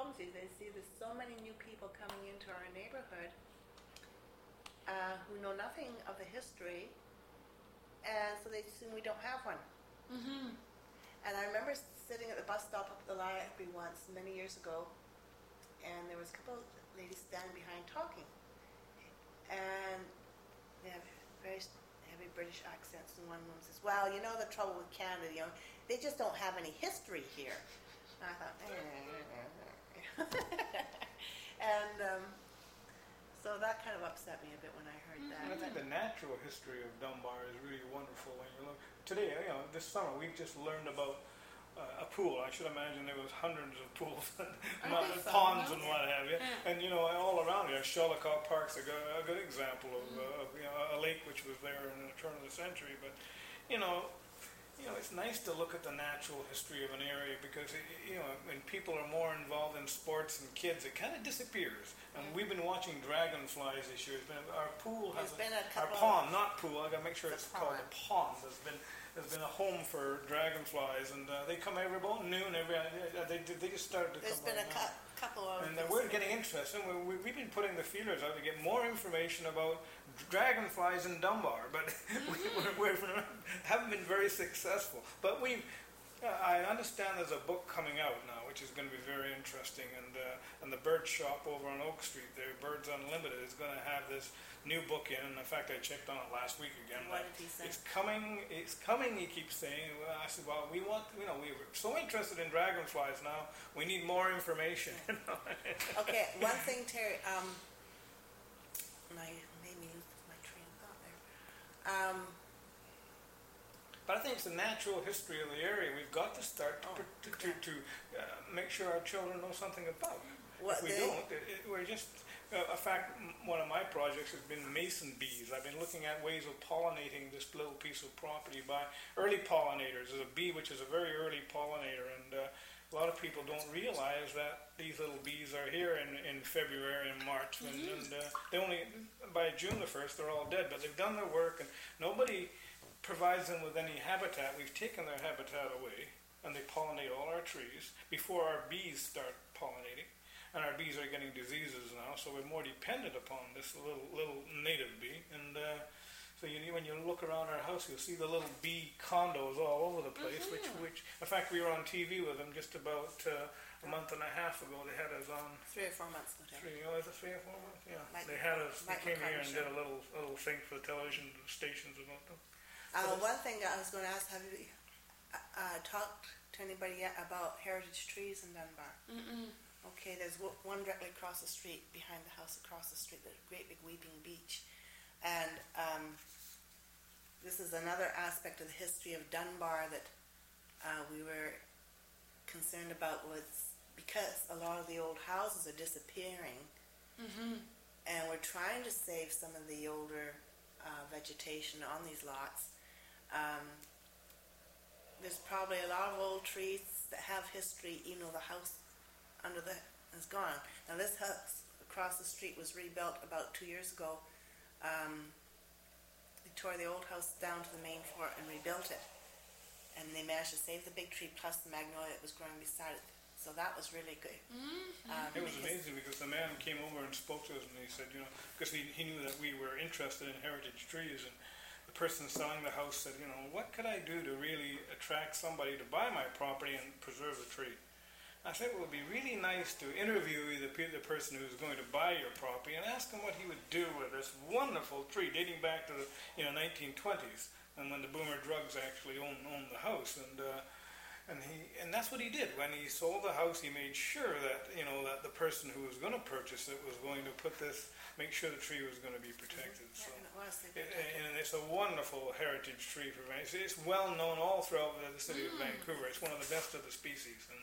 homes is they see there's so many new people coming into our neighborhood who know nothing of the history, and so they assume we don't have one. Mm-hmm. And I remember sitting at the bus stop up at the library once, many years ago, and there was a couple of ladies standing behind talking, and they have very heavy British accents, and one woman says, "Well, you know the trouble with Canada, you know, they just don't have any history here." And I thought, and so that kind of upset me a bit when I heard that. I think the natural history of Dunbar is really wonderful. When you look today, you know, this summer we've just learned about a pool. I should imagine there was hundreds of pools, ponds and what have you. Yeah. And you know, all around here, Shallicott Park's a good example of you know, a lake which was there in the turn of the century. But you know, it's nice to look at the natural history of an area, because you know, when people are more involved in sports and kids, it kind of disappears. And we've been watching dragonflies this year. Our pool has our pond, not pool. I got to make sure it's called a pond. There's been a home for dragonflies, and they come every about noon. They just started to come. There's been a couple of. And we're getting interested. We've been putting the feelers out to get more information about dragonflies in Dunbar, but we haven't been very successful. But I understand there's a book coming out now, which is going to be very interesting, and the bird shop over on Oak Street there, Birds Unlimited, is going to have this new book in. And in fact, I checked on it last week again. What did he say? It's coming. He keeps saying. Well, I said, well, we want, you know, we were so interested in dragonflies now. We need more information. Okay, one thing, Terry. Made me lose my train of thought there. But I think it's the natural history of the area. We've got to start to make sure our children know something about. If we don't, we're just. In fact, one of my projects has been mason bees. I've been looking at ways of pollinating this little piece of property by early pollinators. There's a bee which is a very early pollinator, and a lot of people don't realize that these little bees are here in February and March, and they only, by June the 1st, they're all dead. But they've done their work, and nobody provides them with any habitat. We've taken their habitat away, and they pollinate all our trees before our bees start pollinating. And our bees are getting diseases now, so we're more dependent upon this little native bee. And so when you look around our house, you'll see the little bee condos all over the place. Which in fact, we were on TV with them just about a month and a half ago. They had us on 3 or 4 months ago. Is it 3 or 4 months? Yeah. They had us. They came here and did a little thing for the television stations about them. One thing I was going to ask: have you talked to anybody yet about heritage trees in Dunbar? Okay, there's one directly across the street, behind the house across the street, there's a great big weeping beech. And this is another aspect of the history of Dunbar that we were concerned about, was because a lot of the old houses are disappearing, and we're trying to save some of the older vegetation on these lots. There's probably a lot of old trees that have history, even though the house under the is gone. Now this house across the street was rebuilt about 2 years ago. They tore the old house down to the main floor and rebuilt it, and they managed to save the big tree plus the magnolia that was growing beside it. So that was really good. It was amazing, because the man came over and spoke to us, and he said, you know, because he knew that we were interested in heritage trees, and the person selling the house said, you know, what could I do to really attract somebody to buy my property and preserve the tree? I said, well, it would be really nice to interview the person who's going to buy your property and ask him what he would do with this wonderful tree dating back to the 1920s, and when the Boomer Drugs actually owned the house. And that's what he did. When he sold the house, he made sure that that the person who was going to purchase it was going to make sure the tree was going to be protected. So, and it's a wonderful heritage tree for Vancouver. It's well known all throughout the city of Vancouver. It's one of the best of the species, and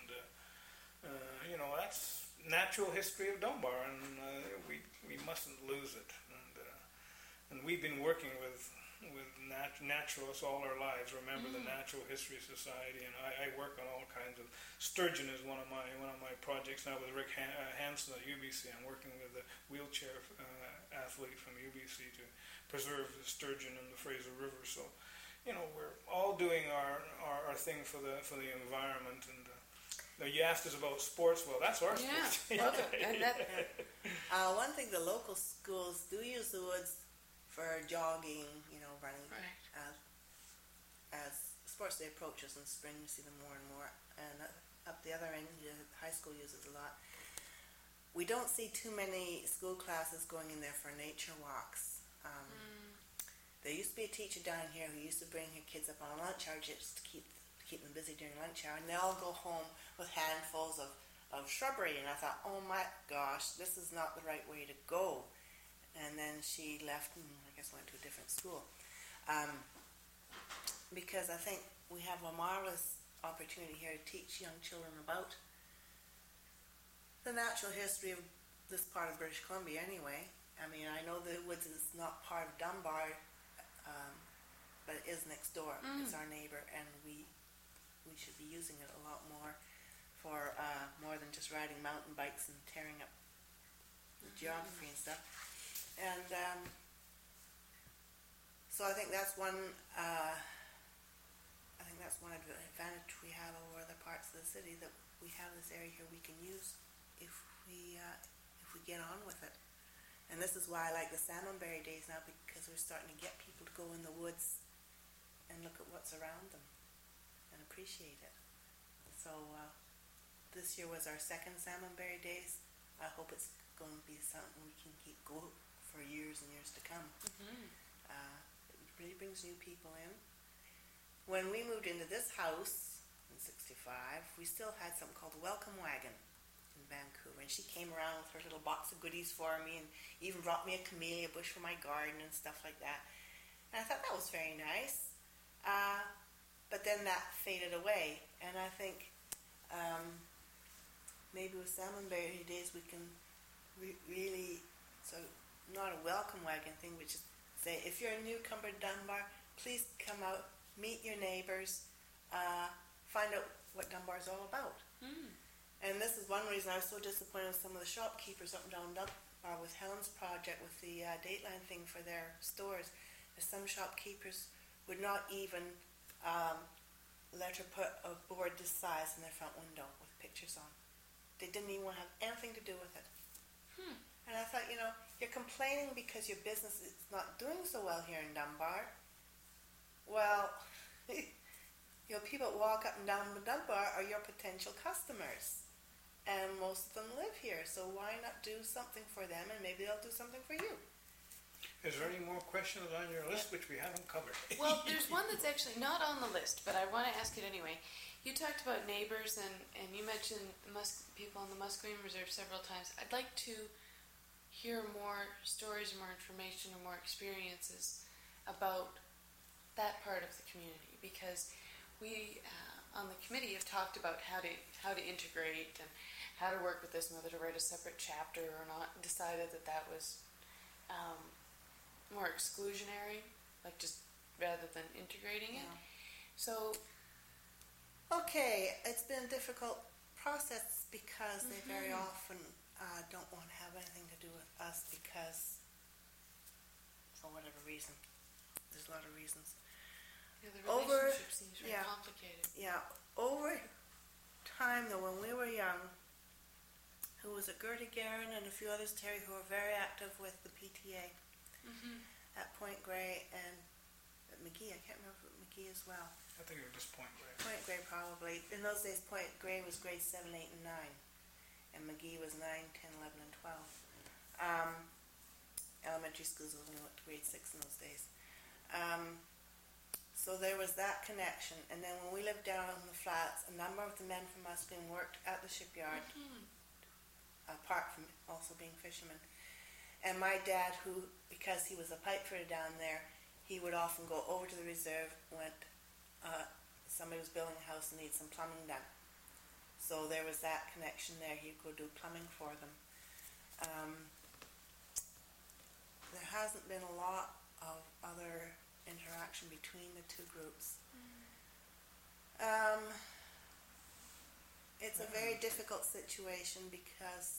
that's natural history of Dunbar, and we mustn't lose it. And we've been working with naturalists all our lives. Remember the Natural History Society, and I work on all kinds of. Sturgeon is one of my projects now with Rick Hansen at UBC. I'm working with a wheelchair athlete from UBC to preserve the sturgeon in the Fraser River. So, we're all doing our thing for the environment. And Now, you asked us about sports. Well, that's our sports. Yeah. And that, One thing, the local schools do use the woods for jogging, running. right. As sports day approaches in spring, you see them more and more. And up the other end, the high school uses a lot. We don't see too many school classes going in there for nature walks. There used to be a teacher down here who used to bring her kids up on lunch hour just to keep them busy during lunch hour, and they all go home with handfuls of shrubbery. And I thought, oh my gosh, this is not the right way to go. And then she left and I guess went to a different school. Because I think we have a marvelous opportunity here to teach young children about the natural history of this part of British Columbia anyway. I mean, I know the woods is not part of Dunbar, but it is next door. It's our neighbor, and we should be using it a lot more for more than just riding mountain bikes and tearing up the geography and stuff. And so I think that's one advantage we have over other parts of the city, that we have this area here we can use if we get on with it. And this is why I like the Salmonberry days now, because we're starting to get people to go in the woods and look at what's around them and appreciate it. So this year was our second Salmonberry days. I hope it's going to be something we can keep going for years and years to come. It really brings new people in. When we moved into this house in 65, we still had something called the Welcome Wagon in Vancouver, and she came around with her little box of goodies for me, and even brought me a camellia bush for my garden and stuff like that. And I thought that was very nice. But then that faded away, and I think maybe with Salmonberry days we can really, so not a welcome wagon thing, but just say, if you're a newcomer to Dunbar, please come out, meet your neighbors, find out what Dunbar is all about. And this is one reason I was so disappointed with some of the shopkeepers up and down Dunbar with Helen's project with the Dateline thing for their stores. Some shopkeepers would not even let her put a board this size in their front window with pictures on. They didn't even want to have anything to do with it. And I thought, you're complaining because your business is not doing so well here in Dunbar. Well, people that walk up and down the Dunbar are your potential customers. And most of them live here, so why not do something for them, and maybe they'll do something for you. Is there any more questions on your list which we haven't covered? Well, there's one that's actually not on the list, but I want to ask it anyway. You talked about neighbors, and you mentioned people in the Musqueam Reserve several times. I'd like to hear more stories, more information, or more experiences about that part of the community, because we on the committee have talked about how to integrate and how to work with this, and whether to write a separate chapter or not. Decided that was more exclusionary, like just rather than integrating it. So, okay, it's been a difficult process because they very often don't want to have anything to do with us because, for whatever reason, there's a lot of reasons. Yeah, the relationship seems very complicated. Yeah, over time though, when we were young, who was it, Gertie Guerin and a few others, Terry, who were very active with the PTA at Point Grey and at McGee. I can't remember McGee as well. I think it was just Point Grey. Point Grey probably. In those days, Point Grey was grades 7, 8, and 9. And McGee was 9, 10, 11, and 12. Elementary schools only went to grade 6 in those days. So there was that connection. And then when we lived down on the flats, a number of the men from Musqueam worked at the shipyard, apart from also being fishermen. And my dad, who, because he was a pipe fitter down there, he would often go over to the reserve when somebody was building a house and needed some plumbing done. So there was that connection there. He'd go do plumbing for them. There hasn't been a lot of other interaction between the two groups. It's a very difficult situation because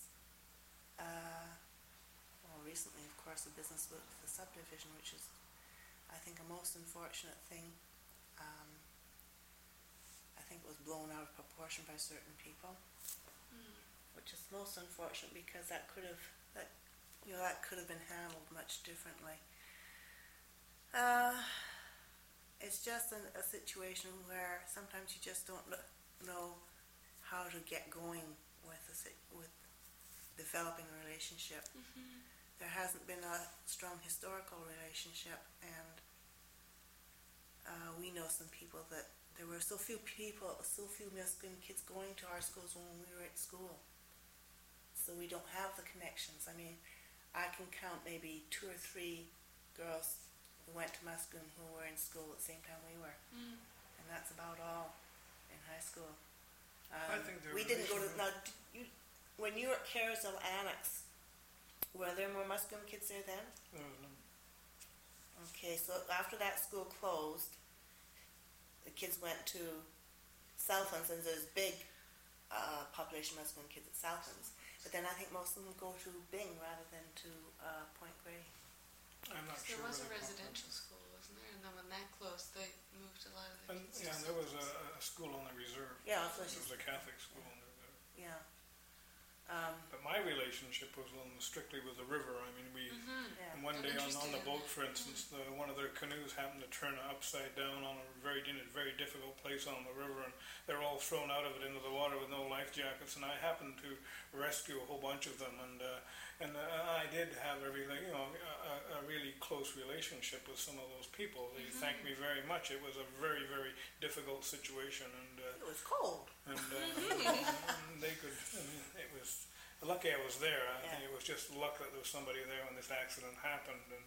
recently, of course, the business with the subdivision, which is, I think, a most unfortunate thing. I think it was blown out of proportion portion by certain people, which is most unfortunate because that could have been handled much differently. It's just a situation where sometimes you just don't know how to get going with developing a relationship. There hasn't been a strong historical relationship, and we know some people that there were so few Musqueam kids going to our schools when we were at school. So we don't have the connections. I mean, I can count maybe 2 or 3 girls who went to Musqueam who were in school at the same time we were. And that's about all in high school. I think we didn't go to, now, when you were at Kerrisdale Annex, were there more Musqueam kids there then? No. Okay, so after that school closed, the kids went to Southlands, and there's big population of Musqueam kids at Southlands. But then I think most of them go to Byng rather than to Point Grey. I'm not sure. There was a residential school, wasn't there? And then when that closed, they moved a lot of the kids. Yeah, and there was a school on the reserve. Yeah, it was a Catholic school on the reserve. Yeah. But my relationship was strictly with the river. I mean, and one day on the boat, for instance, one of their canoes happened to turn upside down on a very difficult place on the river, and they're all thrown out of it into the water with no life jackets. And I happened to rescue a whole bunch of them, and I did have a really close relationship with some of those people. They thanked me very much. It was a very, very difficult situation, and it was cold. And they could. I mean, it was lucky I was there. I think it was just luck that there was somebody there when this accident happened. And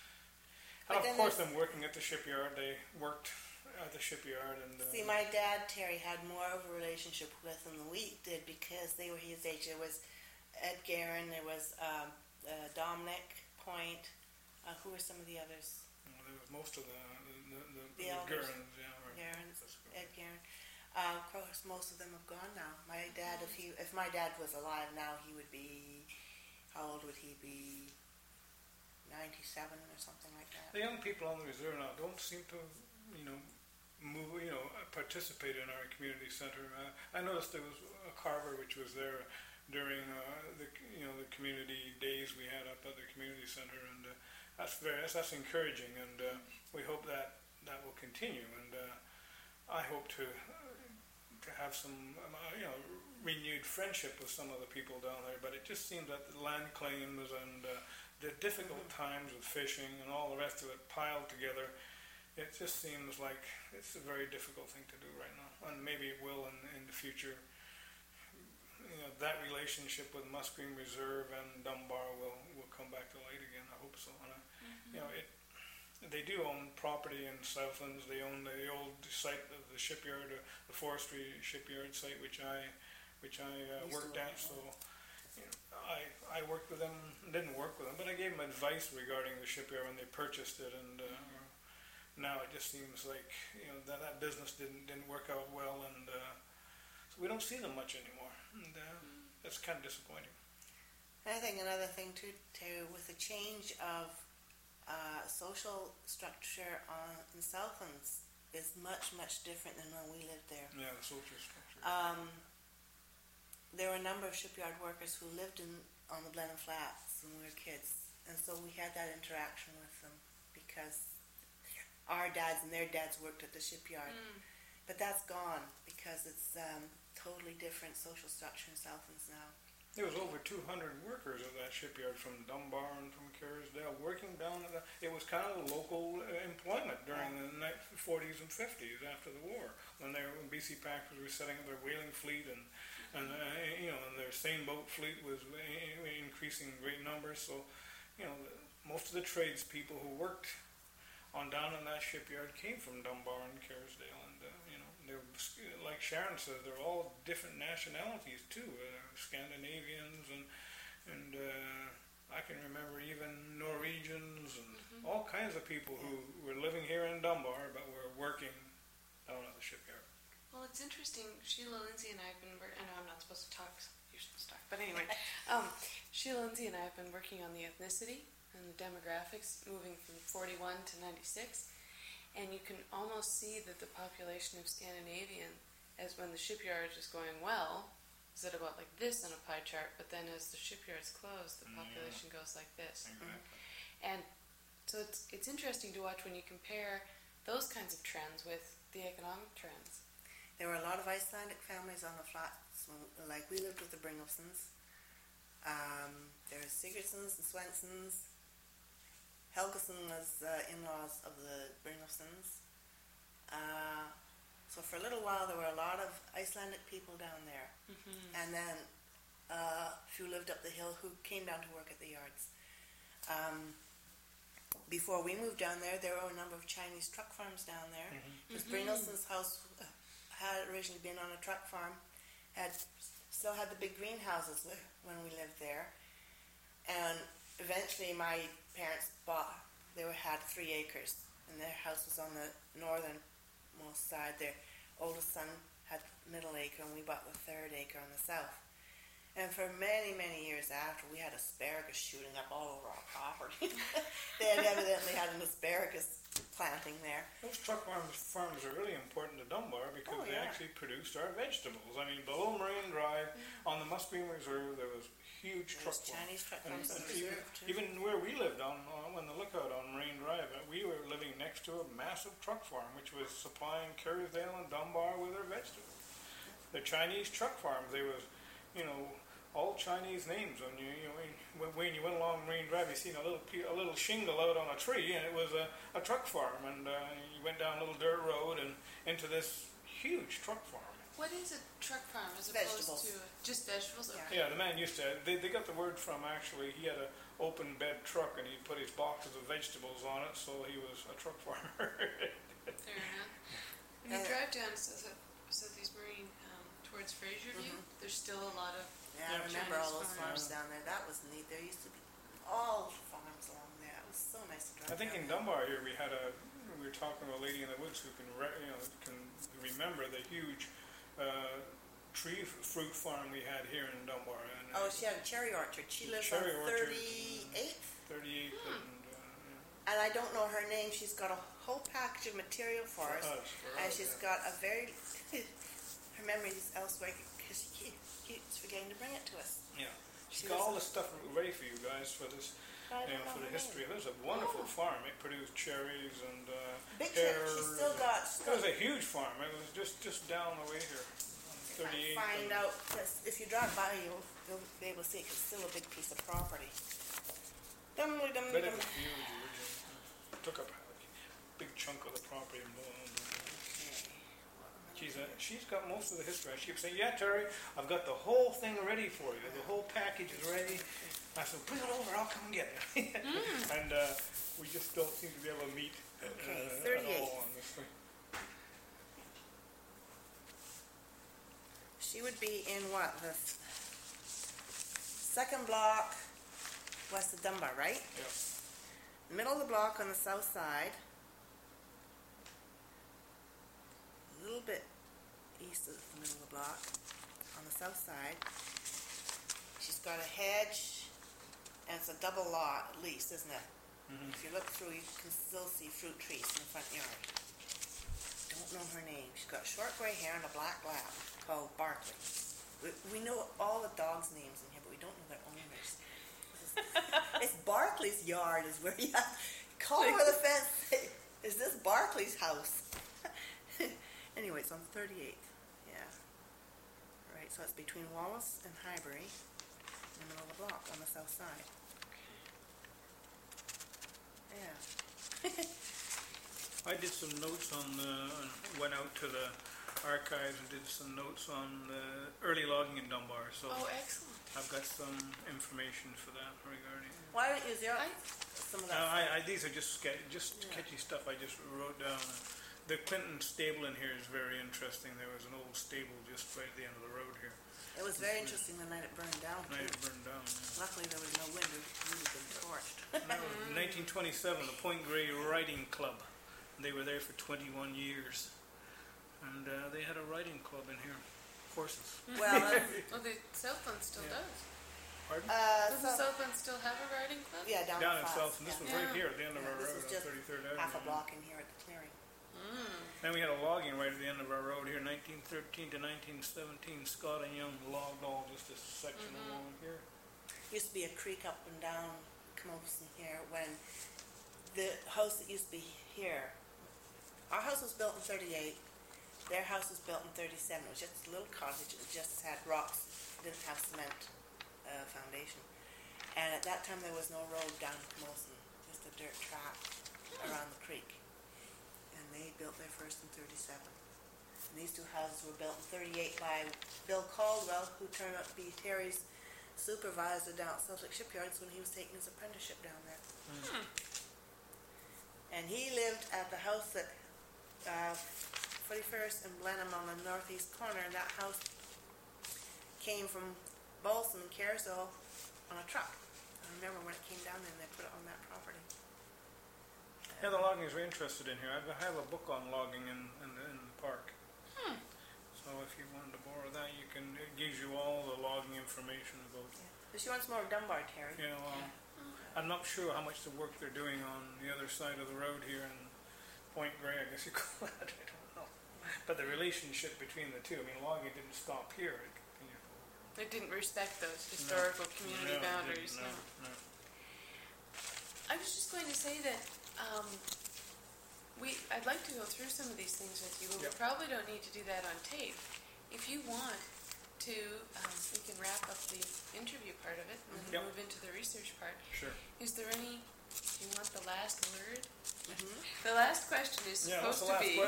of course, them working at the shipyard, they worked at the shipyard. And see, my dad Terry had more of a relationship with them than we did because they were his age. There was Ed Guerin, there was Dominic Point. Who were some of the others? There was most of the Guerins, Guerins, Ed Guerin. Of course, most of them have gone now. My dad, if my dad was alive now, he would be, how old would he be? 97 or something like that. The young people on the reserve now don't seem to, participate in our community center. I noticed there was a carver which was there during the community days we had up at the community center, and that's encouraging, and we hope that will continue, and I hope to have some renewed friendship with some of the people down there. But it just seems that the land claims and the difficult times with fishing and all the rest of it piled together, it just seems like it's a very difficult thing to do right now, and maybe it will in the future. That relationship with Musqueam Reserve and Dunbar will come back to light again. I hope so. And they do own property in Southlands. They own the old site of the shipyard, the forestry shipyard site, which I worked at. So I worked with them, didn't work with them, but I gave them advice regarding the shipyard when they purchased it. And now it just seems like that business didn't work out well, and so we don't see them much anymore. And that's kind of disappointing. I think another thing too, with the change of social structure in Southlands is much different than when we lived there. Yeah, the social structure. There were a number of shipyard workers who lived on the Blenheim Flats when we were kids, and so we had that interaction with them because our dads and their dads worked at the shipyard. But that's gone because it's totally different social structure in Southlands now. There was over 200 workers at that shipyard from Dunbar and from Kerrisdale working down at it was kind of local employment during the 40s and 50s after the war, when BC Packers were setting up their whaling fleet and their seine boat fleet was increasing in great numbers. So most of the tradespeople who worked on down in that shipyard came from Dunbar and Kerrisdale, and they're, like Sharon said, they're all different nationalities too, Scandinavians and I can remember even Norwegians and all kinds of people who were living here in Dunbar but were working down at the shipyard. Well, it's interesting. Sheila Lindsay and I have been. I know I'm not supposed to talk. You're supposed to talk, but anyway, Sheila Lindsay and I have been working on the ethnicity and the demographics moving from 41 to 96. And you can almost see that the population of Scandinavian as when the shipyard is going well, is it about like this on a pie chart, but then as the shipyards close, the population goes like this. Exactly. And so it's interesting to watch when you compare those kinds of trends with the economic trends. There were a lot of Icelandic families on the flats, like we lived with the Brynjolfssons. There were Sigurdssons and Svenssons. Helgason was in-laws of the Brynjolfssons. So for a little while there were a lot of Icelandic people down there. And then a few lived up the hill who came down to work at the yards. Before we moved down there were a number of Chinese truck farms down there. Because Brynjolfsson's house had originally been on a truck farm, still had the big greenhouses when we lived there. And eventually my parents had 3 acres, and their house was on the northernmost side. Their oldest son had middle acre, and we bought the 3rd acre on the south. And for many, many years after, we had asparagus shooting up all over our property. They had evidently had an asparagus planting there. Those truck farms are really important to Dunbar because they actually produced our vegetables. I mean, below Marine Drive, on the Musqueam Reserve, there was huge truck farms. Chinese truck farms on the reserve, too. Even where we lived on the lookout on Marine Drive, we were living next to a massive truck farm which was supplying Kerrisdale and Dunbar with their vegetables. The Chinese truck farms, they was, all Chinese names. When you went along Marine Drive, you seen a little shingle out on a tree, and it was a truck farm. And you went down a little dirt road and into this huge truck farm. What is a truck farm as Vegetables. opposed to just vegetables? Okay. Yeah, the man used to. They got the word from actually. He had an open bed truck, and he put his boxes of vegetables on it, so he was a truck farmer. Fair enough. When you drive down Southeast Marine towards Fraser View, there's still a lot of I remember Chinese all those farms down there. That was neat. There used to be all farms along there. It was so nice to drive. I think in Dunbar here we were talking to a lady in the woods who can remember the huge fruit farm we had here in Dunbar. And, she had a cherry orchard. She lives on 38th. 38th And I don't know her name. She's got a whole package of material for us. And she's got a very... her memory is elsewhere because she keeps forgetting to bring it to us. Yeah. She's got all the stuff ready for you guys for this, for the history. It was a wonderful farm. It produced cherries and big cherries. She's still got... It was a huge farm. It was just down the way here. 38. Find out, if you drive by, you'll be able to see it, 'cause it's still a big piece of property. But it was huge originally. It took up a big chunk of the property. She's got most of the history. She kept saying, "Yeah, Terry, I've got the whole thing ready for you. The whole package is ready." I said, "Bring it over. I'll come get it." And we just don't seem to be able to meet at all on this thing. She would be in what? The 2nd block west of Dunbar, right? Yeah. Middle of the block on the south side. A little bit east of the middle of the block on the south side. She's got a hedge, and it's a double lot at least, isn't it? If you look through, you can still see fruit trees in the front yard. Don't know her name. She's got short grey hair and a black lab called Barkley. We know all the dogs' names in here, but we don't know their owners. It's Barkley's yard is where you have to call over the fence. Is this Barkley's house? Anyway, it's on 38th. Yeah. Right, so it's between Wallace and Highbury in the middle of the block on the south side. Yeah. I did some notes went out to the archives and did some notes on the early logging in Dunbar. So excellent. I've got some information for that regarding. Why don't you zero some of that? These are just catchy stuff I just wrote down. The Clinton stable in here is very interesting. There was an old stable just right at the end of the road here. It was very interesting the night it burned down. The night it burned down. Yeah. Luckily there was no wind. It would have been torched. In 1927, the Point Grey Riding Club. They were there for 21 years. And they had a riding club in here. Horses. Well, the Southland still does. Pardon? Does the Southland still have a riding club? Yeah, down in the South. And this was right here at the end of our road on 33rd Avenue. Half a block in here at the clearing. Then we had a logging right at the end of our road here in 1913 to 1917, Scott and Young logged all just this section along here. Used to be a creek up and down Camosun here when the house that used to be here, our house was built in 38, their house was built in 37. It was just a little cottage. It just had rocks. It didn't have cement foundation. And at that time there was no road down Camosun, just a dirt track around the creek. And they built their first in 37. And these two houses were built in 38 by Bill Caldwell, who turned out to be Terry's supervisor down at Salt Lake Shipyards when he was taking his apprenticeship down there. And he lived at the house at 41st and Blenheim on the northeast corner, and that house came from Bolson and Carousel on a truck. I remember when it came down there and they put it on that property. Yeah, the logging's we're interested in here. I have a book on logging in the park. So if you wanted to borrow that, you can. It gives you all the logging information about. Yeah. But she wants more Dunbar, Terry. You know, I'm not sure how much the work they're doing on the other side of the road here in Point Grey, I guess you call it. I don't know. But the relationship between the two. I mean, logging didn't stop here. It continued forward. It didn't respect those historical community boundaries. No. I was just going to say that I'd like to go through some of these things with you, but we probably don't need to do that on tape. If you want to, we can wrap up the interview part of it and then move into the research part. Sure. Is there any, do you want the last word? The last question is supposed to be,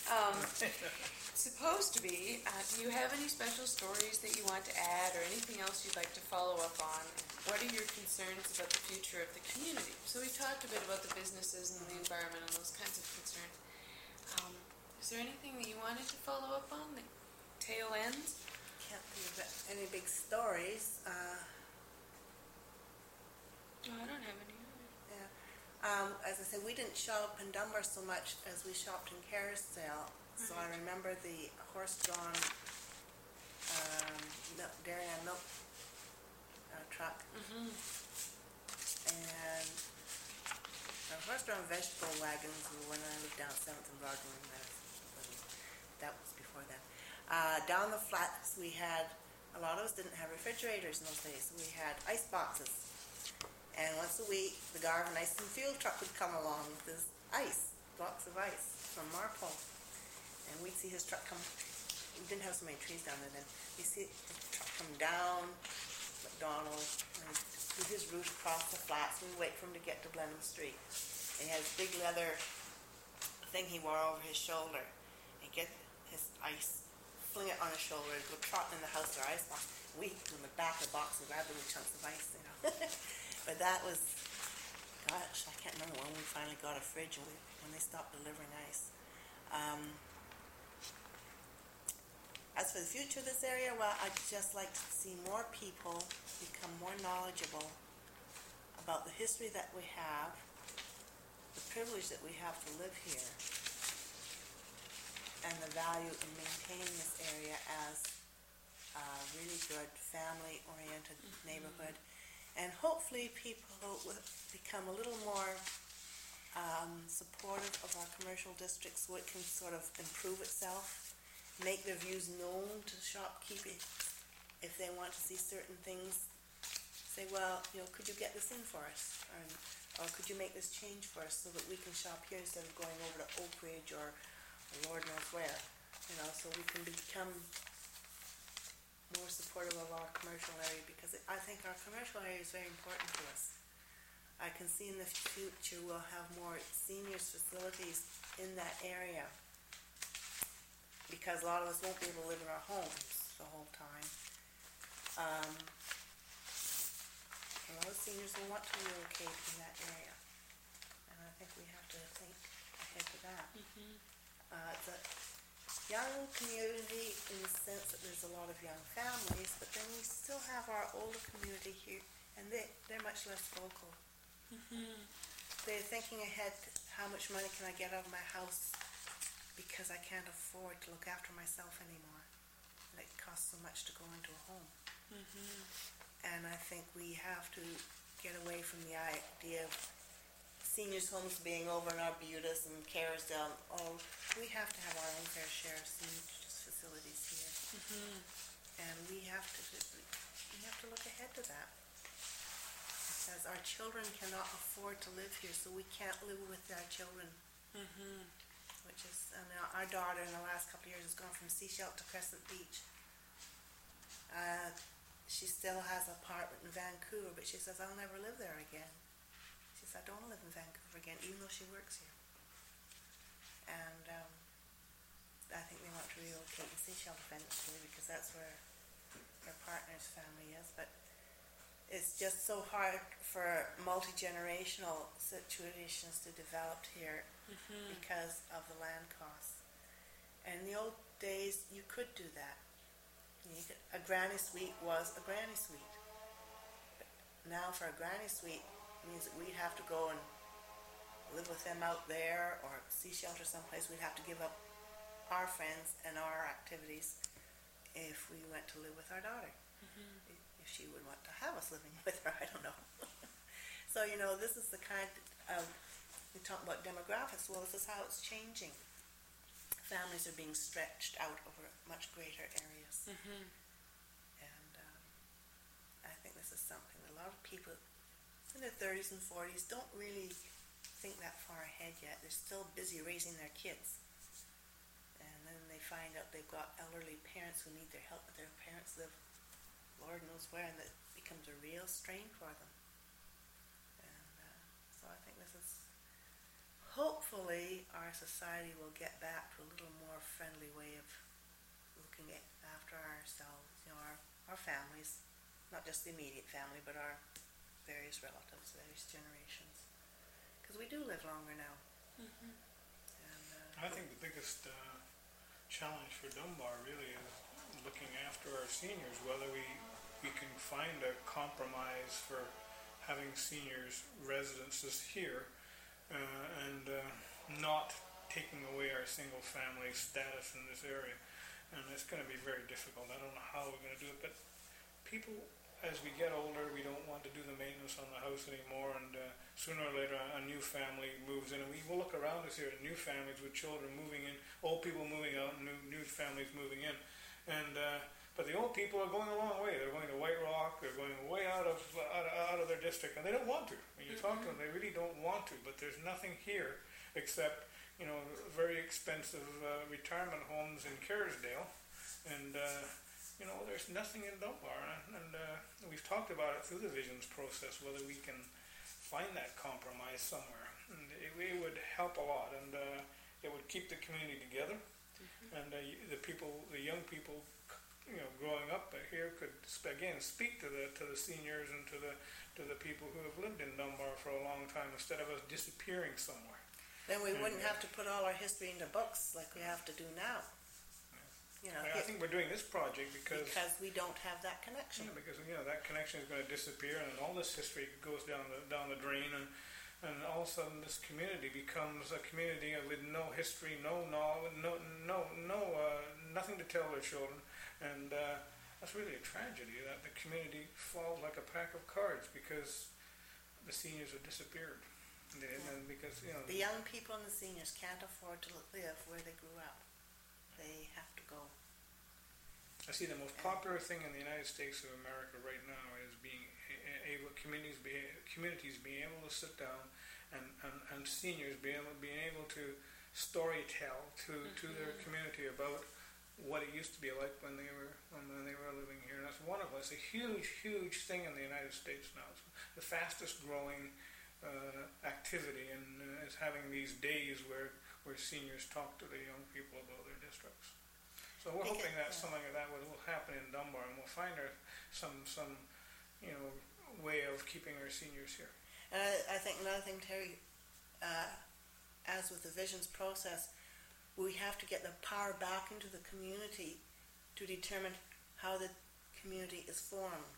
do you have any special stories that you want to add or anything else you'd like to follow up on? What are your concerns about the future of the community? So we talked a bit about the businesses and the environment and those kinds of concerns. Is there anything that you wanted to follow up on? The tail ends? Can't think of any big stories. No, I don't have any. As I said, we didn't shop in Dunbar so much as we shopped in Carousel. So I remember the horse-drawn dairy and milk truck. And horse-drawn vegetable wagons were when I lived down 7th and Broadway. That was before then. Down the flats we had, a lot of us didn't have refrigerators in those days, so we had ice boxes. And once a week, the Garvin Ice and Fuel truck would come along with his ice, blocks of ice from Marpole. And we'd see his truck come, we didn't have so many trees down there then, we'd see his truck come down McDonald and do his route across the flats, and we'd wait for him to get to Blenheim Street. And he had this big leather thing he wore over his shoulder, and get his ice, fling it on his shoulder, and go trotting in the house to our ice box. We in the back of the box and grab little chunks of ice, you know. But that was, gosh, I can't remember when we finally got a fridge and when they stopped delivering ice. As for the future of this area, well, I'd just like to see more people become more knowledgeable about the history that we have, the privilege that we have to live here, and the value in maintaining this area as a really good family-oriented neighborhood. And hopefully people will become a little more supportive of our commercial district so it can sort of improve itself, make their views known to shopkeeping. If they want to see certain things, say, well, you know, could you get this in for us? Or could you make this change for us so that we can shop here instead of going over to Oak Ridge or Lord knows where, you know, so we can become more supportive of our commercial area, because I think our commercial area is very important to us. I can see in the future we'll have more seniors facilities in that area, because a lot of us won't be able to live in our homes the whole time. A lot of seniors will want to relocate in that area, and I think we have to think ahead to that. It's a young community in the sense that there's a lot of young families, but then we still have our older community here, and they're much less vocal. They're thinking ahead, how much money can I get out of my house because I can't afford to look after myself anymore. And it costs so much to go into a home. And I think we have to get away from the idea of seniors' homes being over in Arbutus and Carousel. Oh, we have to have our own fair share of seniors facilities here. And we have to look ahead to that. Because our children cannot afford to live here, so we can't live with our children. Which is, and our daughter in the last couple of years has gone from Sechelt to Crescent Beach. She still has an apartment in Vancouver, but she says, I'll never live there again. She says, I don't want to live in Vancouver again, even though she works here. And I think they want to relocate in Sechelt eventually, because that's where her partner's family is. But it's just so hard for multi-generational situations to develop here because of the land costs. And in the old days, you could do that. A granny suite was a granny suite. But now for a granny suite means that we'd have to go and live with them out there, or sea shelter someplace. We'd have to give up our friends and our activities if we went to live with our daughter. If she would want to have us living with her, I don't know. So, this is the kind of, we talk about demographics. Well, this is how it's changing. Families are being stretched out over much greater areas. And I think this is something that a lot of people in their 30s and 40s don't really think that far ahead yet. They're still busy raising their kids. And then they find out they've got elderly parents who need their help, but their parents live Lord knows where, and that becomes a real strain for them. And so I think this is, hopefully our society will get back to a little more friendly way of looking after ourselves, our families, not just the immediate family, but our various relatives, various generations. Because we do live longer now. And, I think the biggest challenge for Dunbar really is looking after our seniors, whether we can find a compromise for having seniors residences here and not taking away our single family status in this area. And it's going to be very difficult. I don't know how we're going to do it, but people, as we get older, we don't want to do the maintenance on the house anymore, and sooner or later a new family moves in, and we will look around us here at new families with children moving in, old people moving out, and new families moving in. And but the old people are going a long way. They're going to White Rock. They're going way out of their district, and they don't want to. When you talk to them, they really don't want to. But there's nothing here except very expensive retirement homes in Kerrisdale, and there's nothing in Dunbar. And we've talked about it through the visions process, whether we can find that compromise somewhere. And it would help a lot, and it would keep the community together. And the young people, growing up here could again speak to the seniors and to the people who have lived in Dunbar for a long time, instead of us disappearing somewhere. Then we wouldn't have to put all our history into books like we have to do now. I think we're doing this project because we don't have that connection. Yeah, because that connection is going to disappear, and all this history goes down the drain, and all of a sudden this community becomes a community with no history, no knowledge, nothing to tell their children, and that's really a tragedy that the community falls like a pack of cards because the seniors have disappeared, and because the young people and the seniors can't afford to live where they grew up. They have to go. I see the most popular thing in the United States of America right now is being able, communities being able to sit down and seniors being able to story tell to their community about what it used to be like when they were living here. And that's wonderful. It's a huge thing in the United States now. It's the fastest growing activity, and is having these days where seniors talk to the young people about their districts. So we're hoping that something like that will happen in Dunbar, and we'll find some way of keeping our seniors here. And I think another thing, Terry, as with the visions process, we have to get the power back into the community to determine how the community is formed.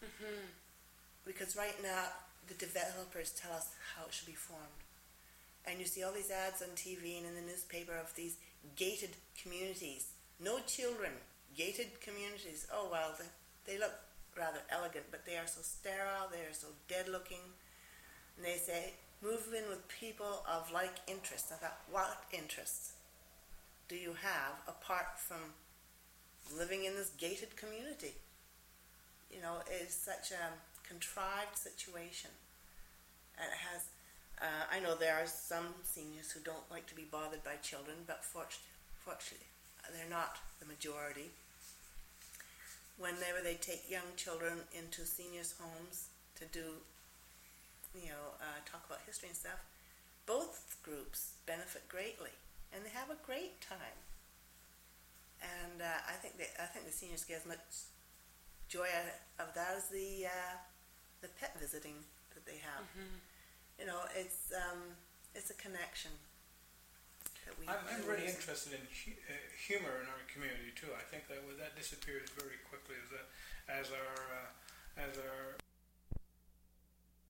Because right now the developers tell us how it should be formed. And you see all these ads on TV and in the newspaper of these gated communities. No children, gated communities. Oh, well, they look rather elegant, but they are so sterile, they are so dead looking. And they say, move in with people of like interests. I thought, what interests do you have apart from living in this gated community. You know, it's such a contrived situation. And it has, I know there are some seniors who don't like to be bothered by children, but fortunately, they're not the majority. Whenever they take young children into seniors' homes to do, talk about history and stuff, both groups benefit greatly, and they have a great time. And I think the seniors get as much joy out of that as the pet visiting that they have. Mm-hmm. You know, it's a connection. I'm really interested in humor in our community too. I think that disappears very quickly as our